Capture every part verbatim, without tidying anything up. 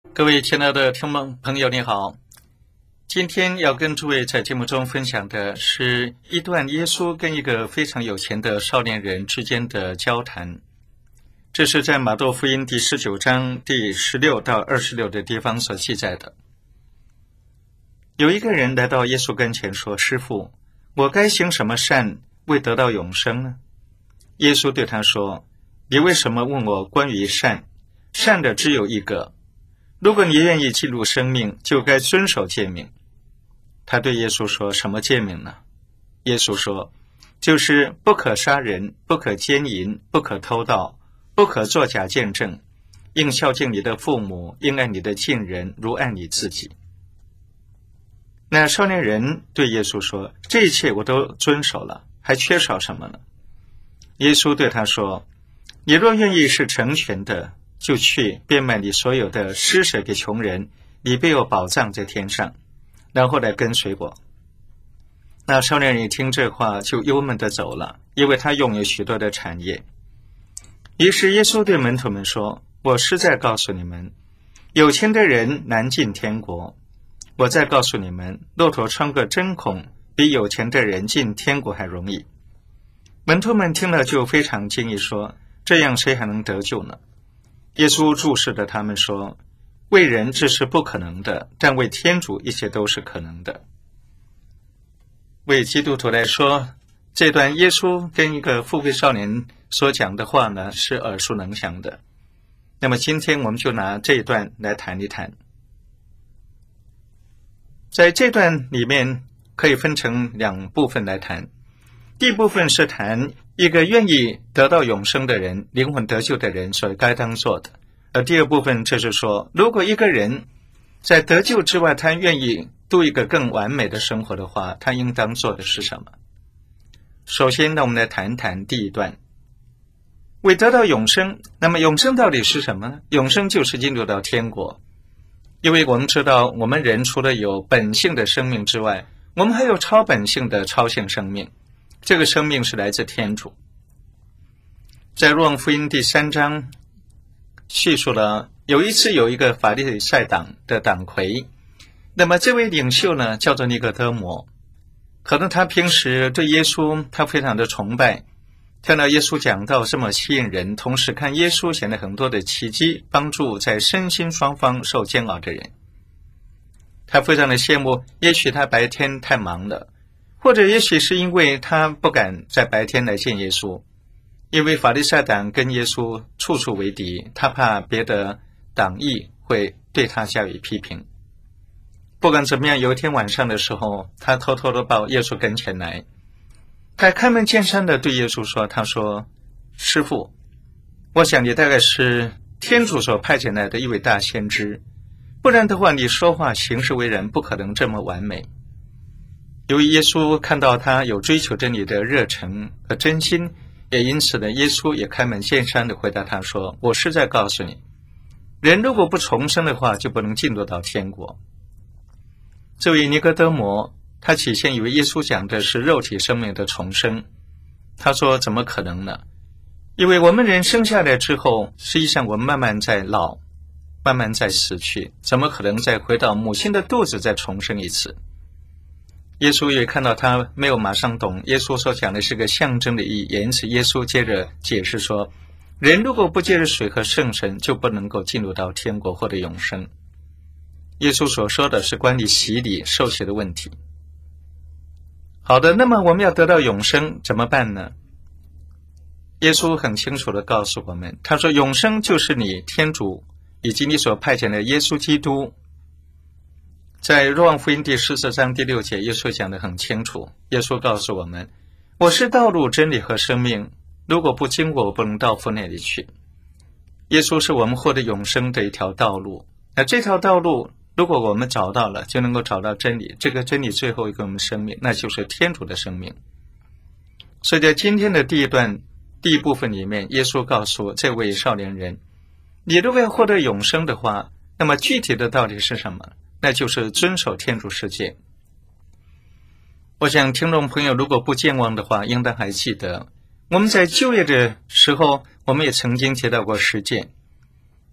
各位亲爱的听众朋友，你好。今天要跟诸位在节目中分享的是一段耶稣跟一个非常有钱的少年人之间的交谈。这是在马窦福音第十九章第十六到二十六的地方所记载的。有一个人来到耶稣跟前说：“师父，我该行什么善，为得到永生呢？”耶稣对他说：“你为什么问我关于善？善的只有一个。如果你愿意进入生命，就该遵守诫命。”他对耶稣说：“什么诫命呢？”耶稣说：“就是不可杀人，不可奸淫，不可偷盗，不可作假见证，应孝敬你的父母，应爱你的近人，如爱你自己。”那少年人对耶稣说：“这一切我都遵守了，还缺少什么呢？”耶稣对他说：“你若愿意是成全的，就去变卖你所有的，施舍给穷人，你必有宝藏在天上，然后来跟随我。”那少年人一听这话，就忧闷地走了，因为他拥有许多的产业。于是耶稣对门徒们说：“我实在告诉你们，有钱的人难进天国。我再告诉你们，骆驼穿个针孔，比有钱的人进天国还容易。”门徒们听了就非常惊异，说：“这样谁还能得救呢？”耶稣注视着他们说：“为人这是不可能的，但为天主一切都是可能的。”为基督徒来说，这段耶稣跟一个富贵少年所讲的话呢，是耳熟能详的。那么今天我们就拿这一段来谈一谈。在这段里面可以分成两部分来谈。第一部分是谈一个愿意得到永生的人，灵魂得救的人所该当做的。而第二部分就是说，如果一个人在得救之外，他愿意度一个更完美的生活的话，他应当做的是什么？首先呢，我们来谈谈第一段。为得到永生，那么永生到底是什么呢？永生就是进入到天国。因为我们知道，我们人除了有本性的生命之外，我们还有超本性的超性生命。这个生命是来自天主。在若望福音第三章叙述了，有一次有一个法利赛党的党魁，那么这位领袖呢叫做尼哥德摩。可能他平时对耶稣他非常的崇拜，看到耶稣讲道这么吸引人，同时看耶稣显得很多的奇迹，帮助在身心双方受煎熬的人，他非常的羡慕。也许他白天太忙了，或者也许是因为他不敢在白天来见耶稣，因为法利赛党跟耶稣处处为敌，他怕别的党议会对他加以批评。不管怎么样，有一天晚上的时候，他偷偷的到耶稣跟前来，他开门见山的对耶稣说：“他说，师父，我想你大概是天主所派遣来的一位大先知，不然的话，你说话行事为人不可能这么完美。”由于耶稣看到他有追求真理的热忱和真心，也因此呢，耶稣也开门见山的回答他说：“我是在告诉你，人如果不重生的话，就不能进入到天国。”这位尼哥德摩，他起先以为耶稣讲的是肉体生命的重生。他说：“怎么可能呢？因为我们人生下来之后，实际上我们慢慢在老，慢慢在死去，怎么可能再回到母亲的肚子再重生一次？”耶稣也看到他没有马上懂耶稣所讲的是个象征的意义，因此耶稣接着解释说，人如果不借着水和圣神，就不能够进入到天国或者永生。耶稣所说的是关于洗礼受洗的问题。好的，那么我们要得到永生怎么办呢？耶稣很清楚地告诉我们，他说永生就是你天主以及你所派遣的耶稣基督。在若望福音第十四章第六节，耶稣讲得很清楚，耶稣告诉我们，我是道路真理和生命，如果不经过我，不能到父那里去。耶稣是我们获得永生的一条道路，那这条道路如果我们找到了，就能够找到真理，这个真理最后一个我们生命，那就是天主的生命。所以在今天的第一段第一部分里面，耶稣告诉这位少年人，你如果要获得永生的话，那么具体的道理是什么？那就是遵守天主世界。我想听众朋友如果不健忘的话，应当还记得我们在就业的时候，我们也曾经提到过实践。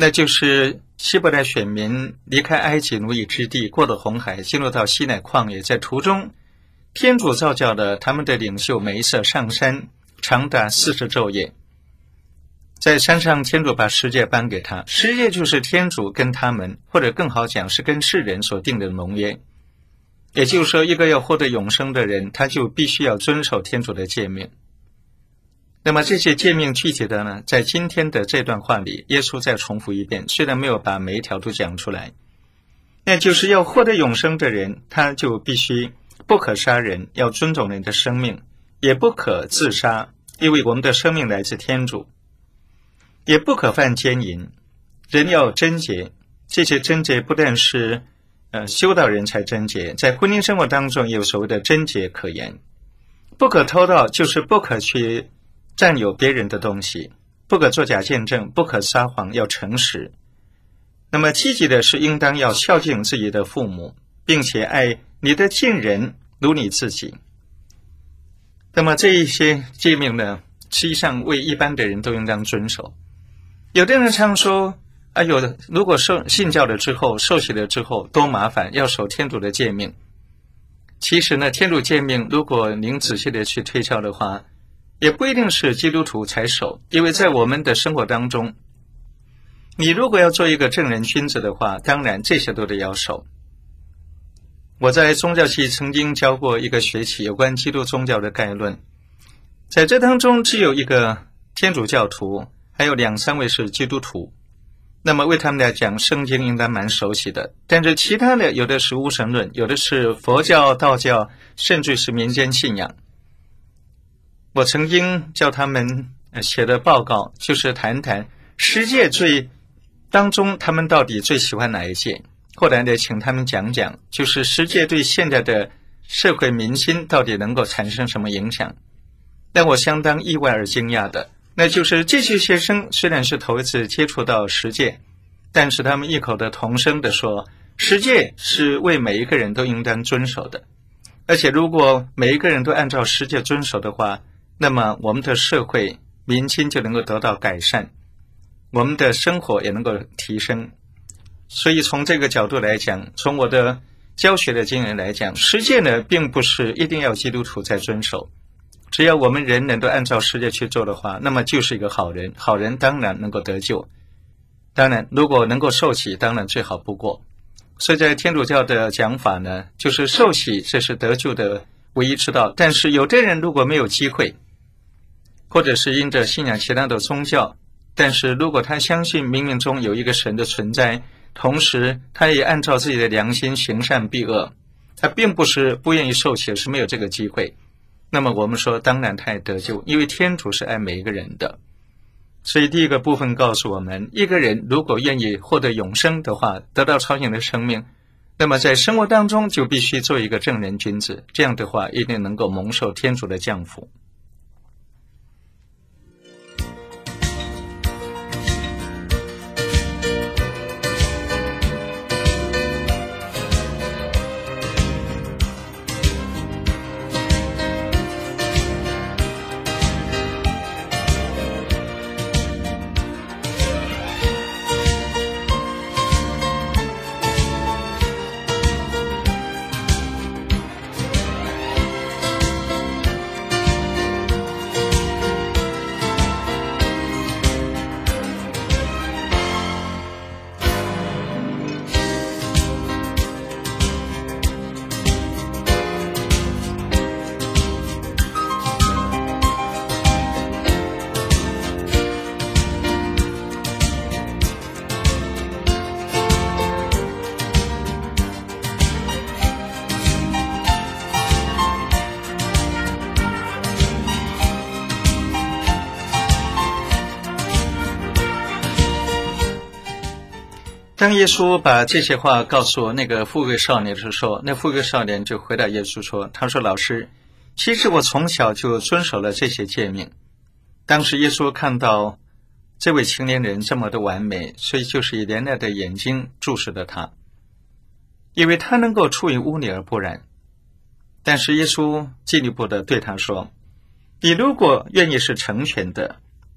那就是希伯来选民离开埃及奴役之地，过了红海，进入到西乃旷野，在途中天主召叫了他们的领袖梅瑟上山，长达四十昼夜。在山上，天主把十诫颁给他，十诫就是天主跟他们，或者更好讲是跟世人所定的盟约。也就是说，一个要获得永生的人，他就必须要遵守天主的诫命。那么这些诫命具体的呢，在今天的这段话里，耶稣再重复一遍，虽然没有把每一条都讲出来。那就是要获得永生的人，他就必须不可杀人，要尊重人的生命，也不可自杀，因为我们的生命来自天主，也不可犯奸淫，人要贞洁。这些贞洁不但是呃修道人才贞洁，在婚姻生活当中也有所谓的贞洁可言。不可偷盗，就是不可去占有别人的东西，不可作假见证，不可撒谎，要诚实。那么积极的是应当要孝敬自己的父母，并且爱你的近人如你自己。那么这一些诫命呢，实际上为一般的人都应当遵守。有的人常说啊，有的如果受信教了之后，受洗了之后多麻烦，要守天主的诫命。其实呢，天主诫命如果您仔细的去推敲的话，也不一定是基督徒才守，因为在我们的生活当中，你如果要做一个正人君子的话，当然这些都得要守。我在宗教系曾经教过一个学期有关基督宗教的概论，在这当中只有一个天主教徒，还有两三位是基督徒，那么为他们来讲，圣经应该蛮熟悉的。但是其他的有的是无神论，有的是佛教、道教，甚至是民间信仰。我曾经叫他们写的报告，就是谈谈十诫最当中他们到底最喜欢哪一诫。后来呢，请他们讲讲，就是十诫对现在的社会民心到底能够产生什么影响。但我相当意外而惊讶的，那就是这些学生虽然是头一次接触到十诫，但是他们异口的同声的说，十诫是为每一个人都应当遵守的，而且如果每一个人都按照十诫遵守的话，那么我们的社会民心就能够得到改善，我们的生活也能够提升。所以从这个角度来讲，从我的教学的经验来讲，十诫呢并不是一定要基督徒在遵守，只要我们人人都按照十诫去做的话，那么就是一个好人，好人当然能够得救。当然如果能够受洗，当然最好不过。所以在天主教的讲法呢，就是受洗这是得救的唯一之道。但是有的人如果没有机会，或者是因着信仰其他的宗教，但是如果他相信冥冥中有一个神的存在，同时他也按照自己的良心行善避恶，他并不是不愿意受洗，是没有这个机会，那么我们说当然他也得救，因为天主是爱每一个人的。所以第一个部分告诉我们，一个人如果愿意获得永生的话，得到超性的生命，那么在生活当中就必须做一个正人君子，这样的话一定能够蒙受天主的降福。当耶稣把这些话告诉那个富贵少年的时候，那富贵少年就回答耶稣说，他说老师，其实我从小就遵守了这些诫命。当时耶稣看到这位青年人这么的完美，所以就是以怜爱的眼睛注视着他，因为他能够出于污泥而不染。但是耶稣进一步的对他说，你如果愿意是成全的，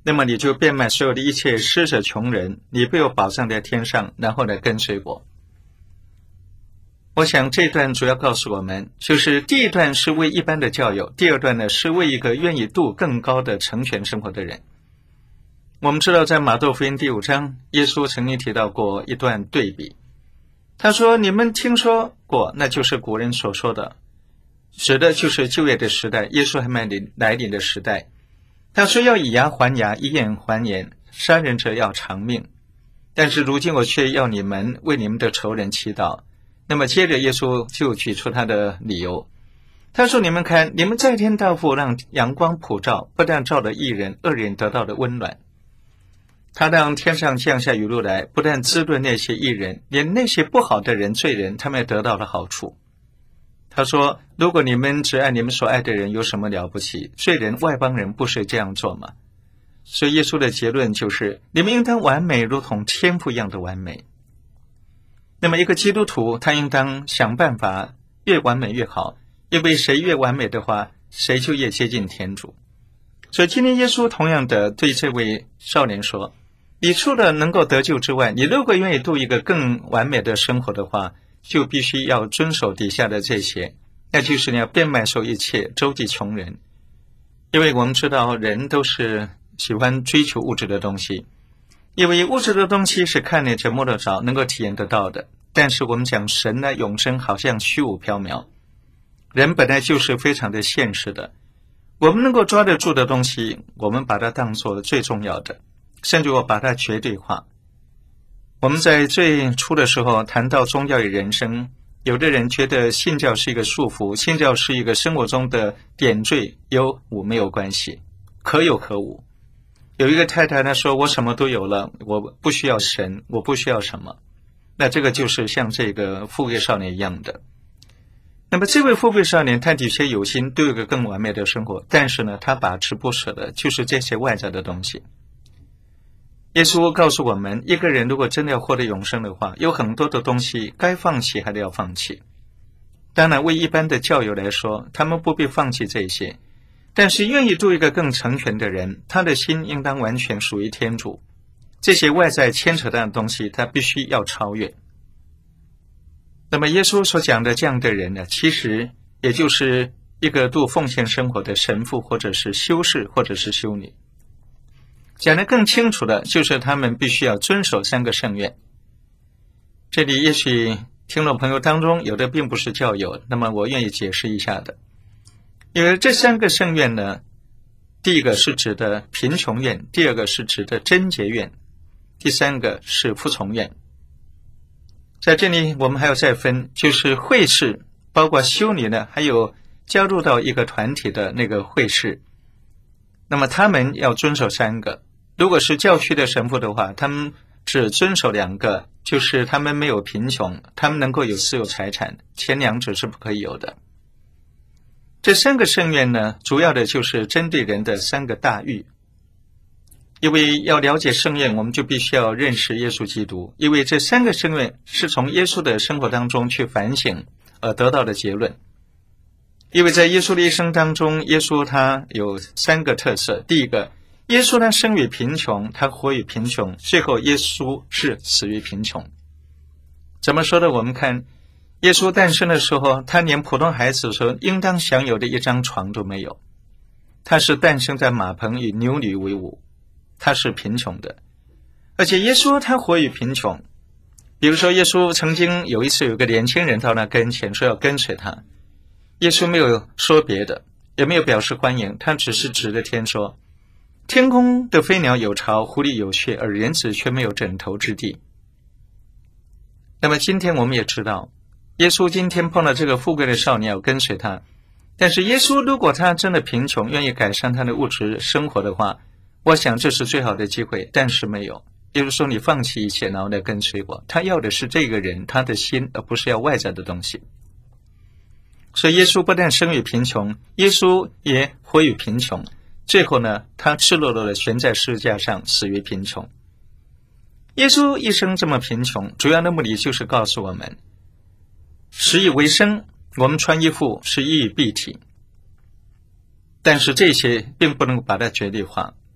那么你就变卖所有的一切，施舍穷人，你必有宝藏在天上，然后来跟随我。我想这段主要告诉我们，就是第一段是为一般的教友，第二段呢是为一个愿意度更高的成全生活的人。我们知道在马窦福音第五章，耶稣曾经提到过一段对比，他说你们听说过，那就是古人所说的，指的就是旧约的时代，耶稣还没来临的时代。他说要以牙还牙，以眼还眼，杀人者要偿命。但是如今我却要你们为你们的仇人祈祷。那么接着耶稣就举出他的理由，他说你们看，你们在天道父让阳光普照，不但照了义人，恶人得到了温暖。他让天上降下雨露来，不但滋润那些义人，连那些不好的人罪人，他们也得到了好处。他说如果你们只爱你们所爱的人，有什么了不起？罪人外邦人不是这样做吗？所以耶稣的结论就是你们应当完美，如同天父一样的完美。那么一个基督徒他应当想办法越完美越好，因为谁越完美的话，谁就越接近天主。所以今天耶稣同样的对这位少年说，你除了能够得救之外，你如果愿意度一个更完美的生活的话，就必须要遵守底下的这些，那就是你要变卖所有一切，周济穷人。因为我们知道人都是喜欢追求物质的东西，因为物质的东西是看得见摸得着，能够体验得到的。但是我们讲神呢，永生好像虚无缥缈，人本来就是非常的现实的。我们能够抓得住的东西，我们把它当作最重要的，甚至我把它绝对化。我们在最初的时候谈到宗教与人生，有的人觉得信教是一个束缚，信教是一个生活中的点缀，有无没有关系，可有可无。有一个太太呢说，我什么都有了，我不需要神，我不需要什么。那这个就是像这个富贵少年一样的。那么这位富贵少年他的确有心对一个更完美的生活，但是呢他把持不舍的就是这些外在的东西。耶稣告诉我们，一个人如果真的要获得永生的话，有很多的东西该放弃还得要放弃。当然为一般的教友来说，他们不必放弃这些，但是愿意做一个更成全的人，他的心应当完全属于天主。这些外在牵扯到的东西他必须要超越。那么耶稣所讲的这样的人呢，其实也就是一个度奉献生活的神父或者是修士或者是修女。讲得更清楚的就是他们必须要遵守三个圣愿。这里也许听众朋友当中有的并不是教友，那么我愿意解释一下的。因为这三个圣愿呢，第一个是指的贫穷愿，第二个是指的贞洁愿，第三个是服从愿。在这里我们还要再分，就是会士，包括修女呢，还有加入到一个团体的那个会士，那么他们要遵守三个。如果是教区的神父的话，他们只遵守两个，就是他们没有贫穷，他们能够有私有财产，前两者是不可以有的。这三个圣愿呢，主要的就是针对人的三个大欲。因为要了解圣愿，我们就必须要认识耶稣基督，因为这三个圣愿是从耶稣的生活当中去反省而得到的结论。因为在耶稣的一生当中，耶稣他有三个特色。第一个，耶稣他生于贫穷，他活于贫穷，最后耶稣是死于贫穷。怎么说呢？我们看耶稣诞生的时候，他连普通孩子所应当享有的一张床都没有，他是诞生在马棚与牛女为伍，他是贫穷的。而且耶稣他活于贫穷，比如说耶稣曾经有一次有个年轻人到他跟前说要跟随他，耶稣没有说别的，也没有表示欢迎，他只是指着天说，天空的飞鸟有巢，狐狸有穴，而人子却没有枕头之地。那么今天我们也知道，耶稣今天碰到这个富贵的少年要跟随他，但是耶稣如果他真的贫穷，愿意改善他的物质生活的话，我想这是最好的机会，但是没有。也就是说你放弃一切然后来跟随我，他要的是这个人他的心，而不是要外在的东西。所以耶稣不但生于贫穷，耶稣也活于贫穷，最后呢他赤裸裸的悬在十字架上，死于贫穷。耶稣一生这么贫穷，主要的目的就是告诉我们，食以为生，我们穿衣服是衣以蔽体，但是这些并不能把它绝对化。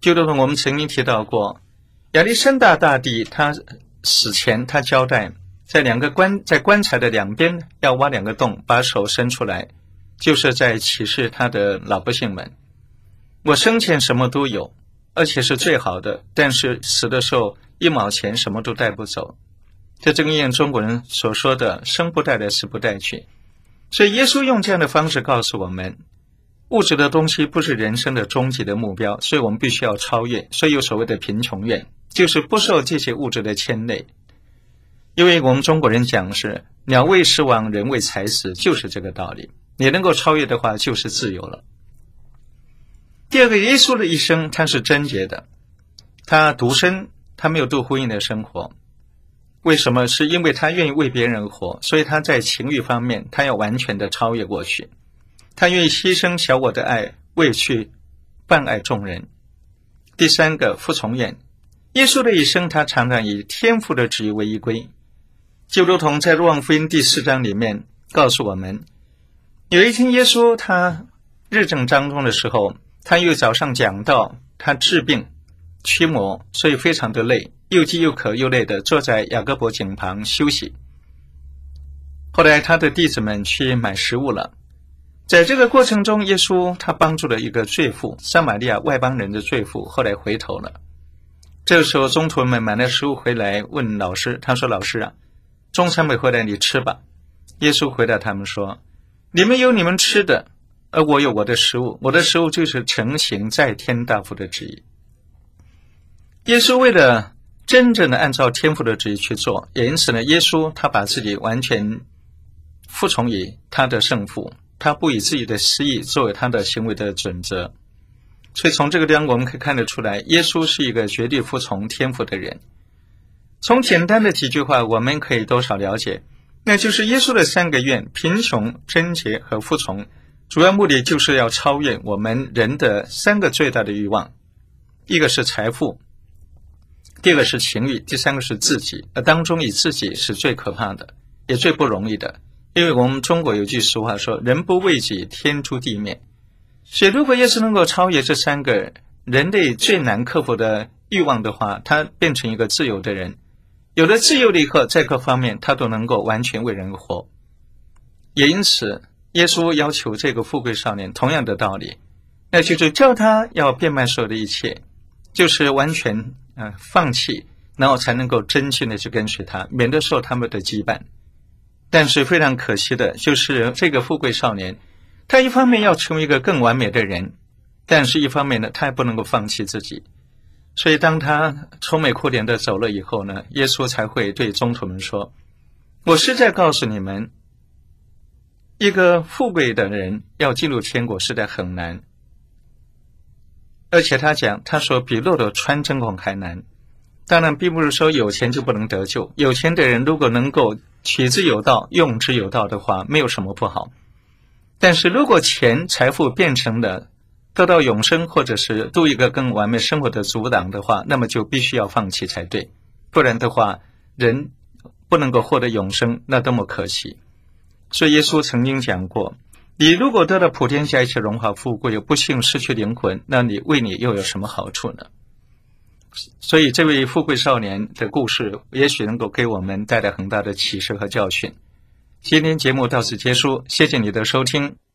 就如同我们曾经提到过，亚历山大大帝他死前他交代，在两个棺在棺材的两边要挖两个洞，把手伸出来，就是在启示他的老百姓们，我生前什么都有，而且是最好的，但是死的时候一毛钱什么都带不走。这正应验中国人所说的生不带来，死不带去。所以耶稣用这样的方式告诉我们，物质的东西不是人生的终极的目标，所以我们必须要超越。所以有所谓的贫穷愿，就是不受这些物质的牵累。因为我们中国人讲是鸟为食亡，人为财死，就是这个道理。你能够超越的话，就是自由了。第二个，耶稣的一生他是贞洁的，他独身，他没有度婚姻的生活。为什么？是因为他愿意为别人活，所以他在情欲方面他要完全的超越过去，他愿意牺牲小我的爱，为去伴爱众人。第三个，服从愿。耶稣的一生他常常以天父的旨意为依归，就如同在若望福音第四章里面告诉我们，有一天耶稣他日正当中的时候，他又早上讲到他治病驱魔，所以非常的累，又饥又渴又累的坐在雅各伯井旁休息。后来他的弟子们去买食物了，在这个过程中，耶稣他帮助了一个罪妇，撒玛利亚外邦人的罪妇，后来回头了。这个时候宗徒们买了食物回来问老师，他说，老师啊，中餐没回来，你吃吧。耶稣回答他们说，你们有你们吃的，而我有我的食物，我的食物就是承行在天大父的旨意。耶稣为了真正的按照天父的旨意去做，也因此呢，耶稣他把自己完全服从于他的圣父，他不以自己的私意作为他的行为的准则。所以从这个地方我们可以看得出来，耶稣是一个绝对服从天父的人。从简单的几句话我们可以多少了解，那就是耶稣的三个愿，贫穷、贞洁和服从，主要目的就是要超越我们人的三个最大的欲望，一个是财富，第二个是情欲，第三个是自己，而当中以自己是最可怕的，也最不容易的。因为我们中国有句俗话说，人不为己，天诛地灭。所以如果耶稣能够超越这三个人类最难克服的欲望的话，他变成一个自由的人，有了自由了以后，在各方面他都能够完全为人活。也因此耶稣要求这个富贵少年同样的道理，那就是叫他要变卖所有的一切，就是完全、呃、放弃，然后才能够真心的去跟随他，免得受他们的羁绊。但是非常可惜的就是这个富贵少年，他一方面要成为一个更完美的人，但是一方面呢，他也不能够放弃自己。所以当他愁眉苦脸的走了以后呢，耶稣才会对宗徒们说，我实在告诉你们，一个富贵的人要进入天国实在很难。而且他讲，他说比骆驼穿针孔还难。当然并不是说有钱就不能得救，有钱的人如果能够取之有道，用之有道的话，没有什么不好。但是如果钱财富变成了得到永生，或者是度一个更完美生活的阻挡的话，那么就必须要放弃才对，不然的话人不能够获得永生，那多么可惜。所以耶稣曾经讲过，你如果得到普天下一切荣华富贵，有不幸失去灵魂，那你为你又有什么好处呢？所以这位富贵少年的故事也许能够给我们带来很大的启示和教训。今天节目到此结束，谢谢你的收听。